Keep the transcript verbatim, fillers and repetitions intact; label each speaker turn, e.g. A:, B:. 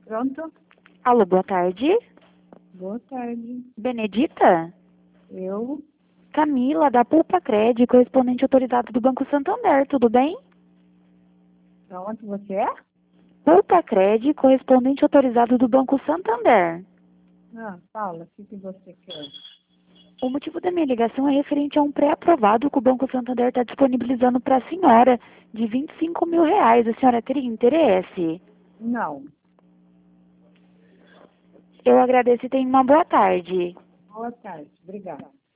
A: Pronto?
B: Alô, boa tarde.
A: Boa tarde.
B: Benedita?
A: Eu?
B: Camila, da Pulpa Cred, correspondente autorizado do Banco Santander, tudo bem?
A: Da onde você é?
B: Pulpa Cred, correspondente autorizado do Banco Santander.
A: Ah, Paula, o que, que você quer?
B: O motivo da minha ligação é referente a um pré-aprovado que o Banco Santander está disponibilizando para a senhora, de vinte e cinco mil reais. A senhora teria interesse?
A: Não.
B: Eu agradeço e tenha uma boa tarde.
A: Boa tarde. Obrigada.